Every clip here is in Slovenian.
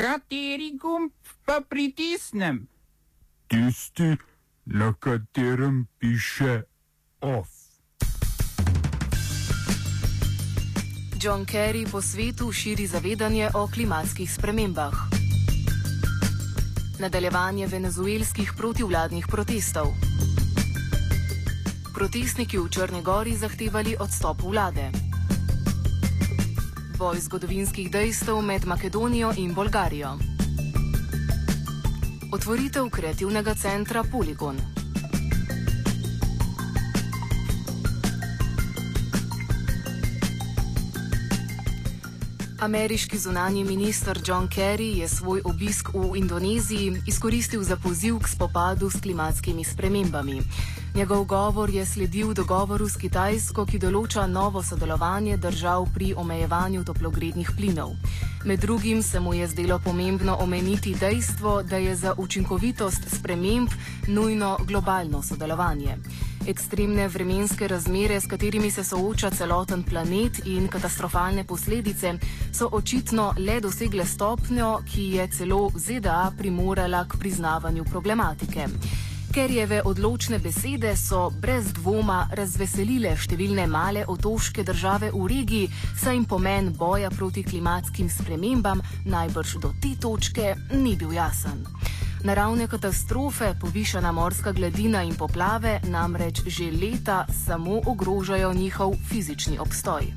Kateri gumb pa pritisnem? Tisti, na katerem piše OFF. John Kerry po svetu širi zavedanje o klimatskih spremembah. Nadaljevanje venezuelskih protivladnih protestov. Protestniki v Črni Gori zahtevali odstop vlade. Boj zgodovinskih dejstev med Makedonijo in Bolgarijo. Otvoritev kreativnega centra Poligon. Ameriški zunanji minister John Kerry je svoj obisk v Indoneziji izkoristil za poziv k spopadu s klimatskimi spremembami. Njegov govor je sledil dogovoru s Kitajsko, ki določa novo sodelovanje držav pri omejevanju toplogrednih plinov. Med drugim se mu je zdelo pomembno omeniti dejstvo, da je za učinkovitost sprememb nujno globalno sodelovanje. Ekstremne vremenske razmere, s katerimi se sooča celoten planet, in katastrofalne posledice so očitno le dosegle stopnjo, ki je celo ZDA primorala k priznavanju problematike. Kerryjeve odločne besede so brez dvoma razveselile številne male otoške države v regiji, saj jim pomen boja proti klimatskim spremembam najbrž do te točke ni bil jasen. Naravne katastrofe, povišana morska gladina in poplave namreč že leta samo ogrožajo njihov fizični obstoj.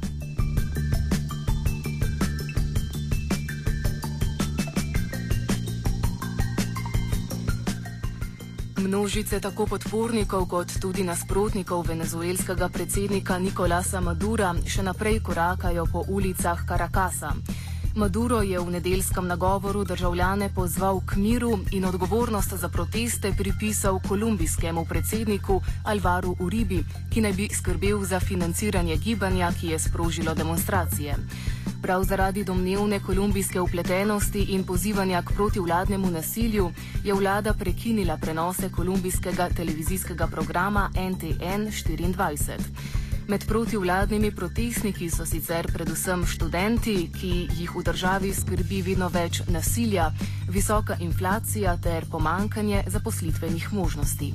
Množice tako podpornikov kot tudi nasprotnikov venezuelskega predsednika Nicolasa Madura še naprej korakajo po ulicah Caracasa. Maduro je v nedeljskem nagovoru državljane pozval k miru in odgovornost za proteste pripisal kolumbijskemu predsedniku Alvaru Uribi, ki naj bi skrbel za financiranje gibanja, ki je sprožilo demonstracije. Prav zaradi domnevne kolumbijske vpletenosti in pozivanja k protivladnemu nasilju je vlada prekinila prenose kolumbijskega televizijskega programa NTN 24. Med protivladnimi protestniki so sicer predvsem študenti, ki jih v državi skrbi vedno več nasilja, visoka inflacija ter pomanjkanje zaposlitvenih možnosti.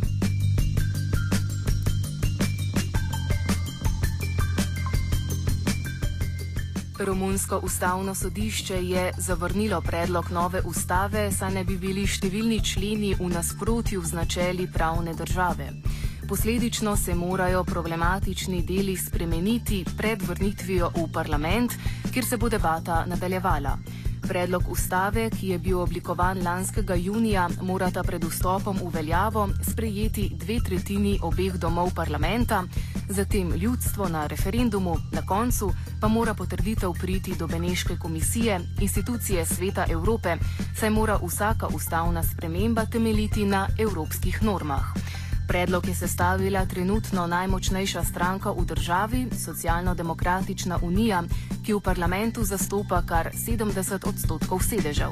Romunsko ustavno sodišče je zavrnilo predlog nove ustave, saj ne bi bili številni členi v nasprotju z načeli pravne države. Posledično se morajo problematični deli spremeniti pred vrnitvijo v parlament, kjer se bo debata nadaljevala. Predlog ustave, ki je bil oblikovan lanskega junija, morata pred vstopom v veljavo sprejeti 2/3 obeh domov parlamenta, zatem ljudstvo na referendumu, na koncu pa mora potrditev priti do Beneške komisije, institucije Sveta Evrope, saj mora vsaka ustavna sprememba temeljiti na evropskih normah. Predlog je sestavila trenutno najmočnejša stranka v državi, Socialno-demokratična unija, ki v parlamentu zastopa kar 70% sedežev.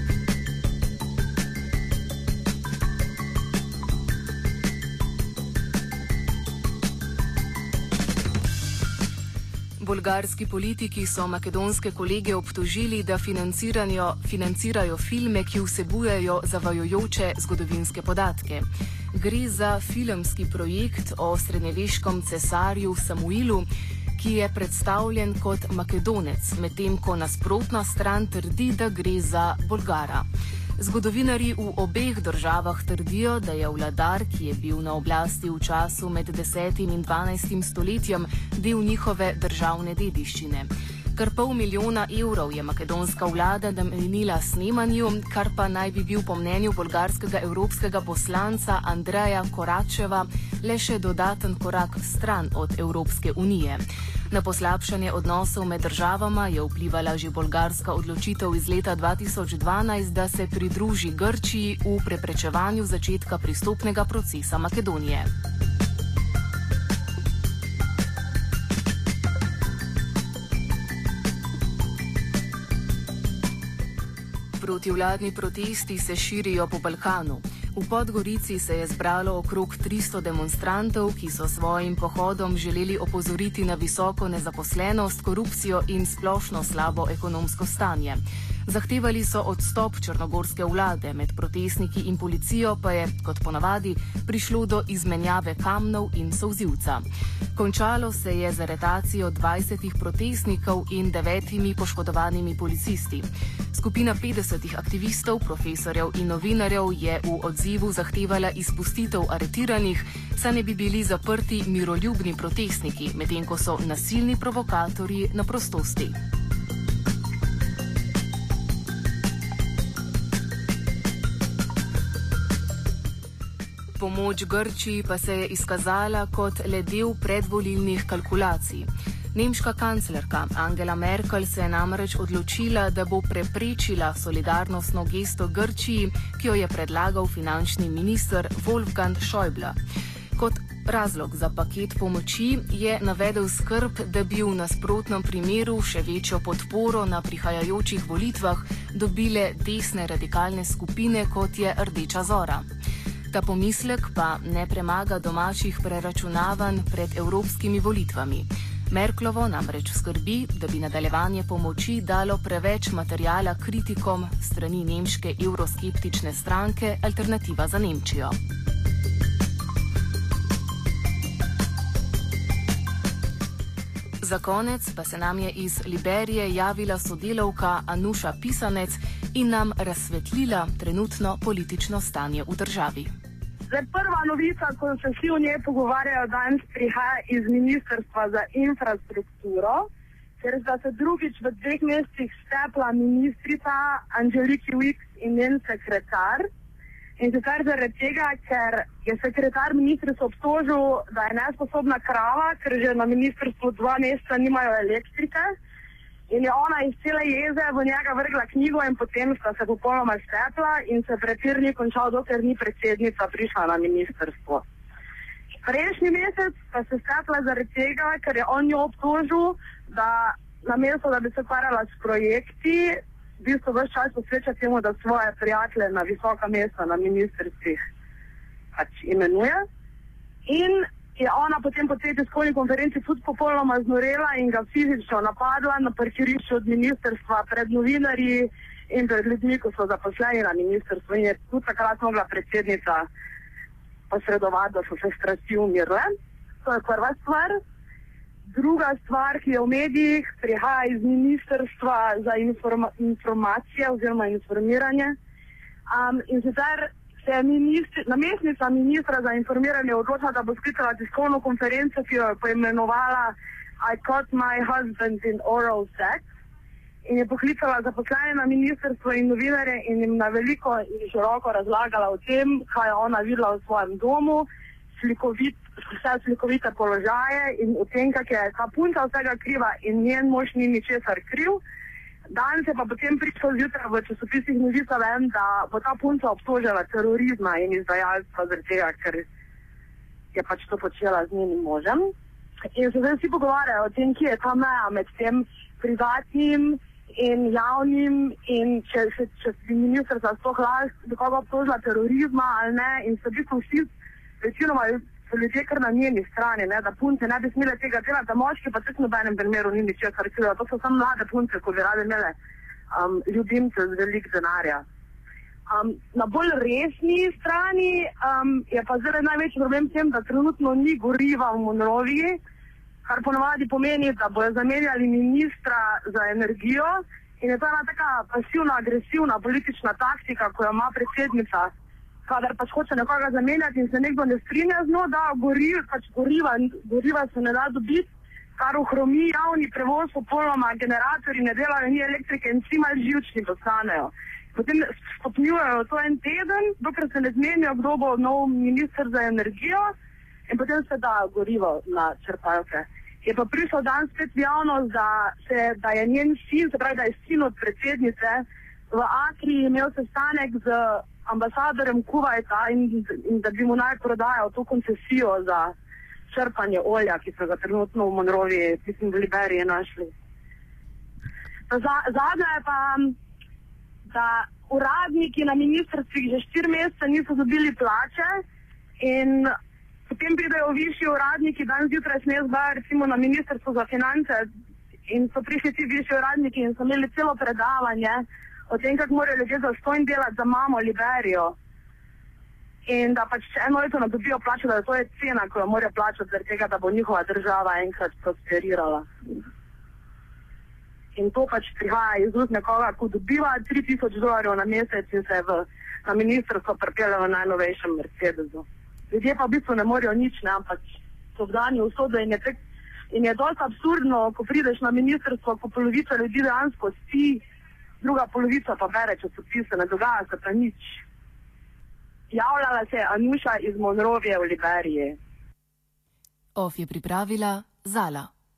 Bolgarski politiki so makedonske kolege obtožili, da financirajo filme, ki vsebujejo zavajajoče zgodovinske podatke. Gre za filmski projekt o srednjeveškem cesarju Samuilu, ki je predstavljen kot Makedonec, medtem ko nasprotna stran trdi, da gre za Bolgara. Zgodovinarji v obeh državah trdijo, da je vladar, ki je bil na oblasti v času med 10. in 12. stoletjem, del njihove državne dediščine. Kar $500 000 je makedonska vlada namenila snemanju, kar pa naj bi bil po mnenju bolgarskega evropskega poslanca Andreja Koračeva le še dodaten korak stran od Evropske unije. Na poslabšanje odnosov med državama je vplivala že bolgarska odločitev iz leta 2012, da se pridruži Grčiji v preprečevanju začetka pristopnega procesa Makedonije. Protivladni protesti se širijo po Balkanu. V Podgorici se je zbralo okrog 300 demonstrantov, ki so svojim pohodom želeli opozoriti na visoko nezaposlenost, korupcijo in splošno slabo ekonomsko stanje. Zahtevali so odstop črnogorske vlade, med protestniki in policijo pa je, kot ponavadi, prišlo do izmenjave kamnov in solzivca. Končalo se je z aretacijo 20 protestnikov in 9 poškodovanimi policisti. Skupina 50 aktivistov, profesorjev in novinarjev je v odzivu zahtevala izpustitev aretiranih, saj ne bi bili zaprti miroljubni protestniki, medtem ko so nasilni provokatorji na prostosti. Pomoč Grčiji pa se je izkazala kot le del predvolilnih kalkulacij. Nemška kanclerka Angela Merkel se je namreč odločila, da bo preprečila solidarnostno gesto Grčiji, ki jo je predlagal finančni minister Wolfgang Schäuble. Kot razlog za paket pomoči je navedel skrb, da bi v nasprotnem primeru še večjo podporo na prihajajočih volitvah dobile desne radikalne skupine, kot je Rdeča zora. Ta pomislek pa ne premaga domačih preračunavanj pred evropskimi volitvami. Merklovo namreč skrbi, da bi nadaljevanje pomoči dalo preveč materijala kritikom strani nemške evroskeptične stranke Alternativa za Nemčijo. Za konec pa se nam je iz Liberije javila sodelavka Anuša Pisanec in nam razsvetlila trenutno politično stanje v državi. Zdaj, prva novica, ko se vsi o njej pogovarjajo danes, prihaja iz Ministrstva za infrastrukturo, ker sta se drugič v 2 mesecih stepla ministrica Angeliki Wiks in njen sekretar. In sicer zaradi tega, ker je sekretar ministrstva obtožil, da je nesposobna krava, ker že na ministrstvu 2 meseca nimajo elektrike. In je ona iz cele jeze v njega vrgla knjigo in potem sta se popolnoma stepla in se prepir ni končal, dokler ni predsednica prišla na ministrstvo. Prejšnji mesec pa se stepla zaradi tega, ker je on jo obtožil, da namesto, da bi se ukvarjala s projekti, v bistvu ves čas posveča temu, da svoje prijatelje na visoka mesta na ministrstvih imenuje. In je ona potem po tej tiskovni konferenci tudi popolnoma znorela in ga fizično napadla na parkirišču od ministrstva pred novinarji in pred ljudmi, ko so zaposleni na ministrstvu. In je tudi takrat mogla predsednica posredovati, da so se strasti umirile. To je prva stvar. Druga stvar, ki je v medijih, prihaja iz Ministrstva za informacije oziroma informiranje. In sicer se je namestnica ministra za informiranje odločila, da bo sklicala tiskovno konferenco, ki jo je poimenovala I caught my husband in oral sex. In je poklicala zaposlene na ministrstvo in novinarje in jim na veliko in široko razlagala o tem, kaj je ona videla v svojem domu, vse slikovite položaje in o tem, kak je ta punca vsega kriva in njen mož ni ničesar kriv. Danes je pa potem prišlo zjutraj v časopisih novica ven, da bo ta punca obtožila terorizma in izdajalstva zaradi tega, ker je pač to počela z njenim možem. In se zdaj vsi pogovarjajo o tem, kje je ta meja med tem privatnim in javnim in če bi ministrstva sploh lahko koga obtožila terorizma ali ne. In so v bistvu vsi, večinoma so ljudje kar na njeni strani, ne, da punce ne bi smele tega delati, da moški pa tudi v nobenem primeru ni ničesar kriva. To so samo mlade punce, ko bi rade imele ljubimce z velik denarja. Na bolj resni strani je pa zdaj največji problem s tem, da trenutno ni goriva v Monroviji, kar ponovadi pomeni, da bojo zamenjali ministra za energijo in je to ena taka pasivna, agresivna politična taktika, ko jo ima predsednica, kadar pač hoče nekoga zamenjati in se nekdo ne strinja z njo, da goriva se ne da dobiti, kar ohromi javni prevoz, popolnoma generatorji ne delajo, ni elektrike in vsi malo živčni postanejo. Potem stopnjujejo to en teden, dokler se ne zmenijo, kdo bo nov minister za energijo in potem se da gorivo na črpalke. Je pa prišel dan spet v javnost, da je njen sin, se pravi, da je sin od predsednice v Akriji imel sestanek z ambasadorjem Kuvajta in da bi mu naj prodajal to koncesijo za črpanje olja, ki so ga trenutno v Monroviji, mislim, v Liberiji našli. Zadnja je pa, da uradniki na ministrstvih že 4 mesece niso dobili plače in potem pridejo višji uradniki, danes zjutraj sem jaz bila recimo na ministrstvu za finance in so prišli ti višji uradniki in so imeli celo predavanje o tem, kako morajo ljudje zastonj delati za mamo Liberijo. In da pač če eno leto ne dobijo plačo, da to je cena, ko jo morajo plačati, zaradi tega, da bo njihova država enkrat prosperirala. In to pač prihaja iz ust nekoga, ko dobiva $3000 na mesec in se na ministrstvo pripelje v najnovejšem Mercedesu. Ljudje pa v bistvu ne morejo nič, ne, ampak so vdani v usodo in je dosti absurdno, ko prideš na ministrstvo, ko polovica ljudi dejansko spi, druga polovica pa bere časopise, ne dogaja se pa nič. Javljala se je Anuša iz Monrovije v Liberiji. OF je pripravila Zala.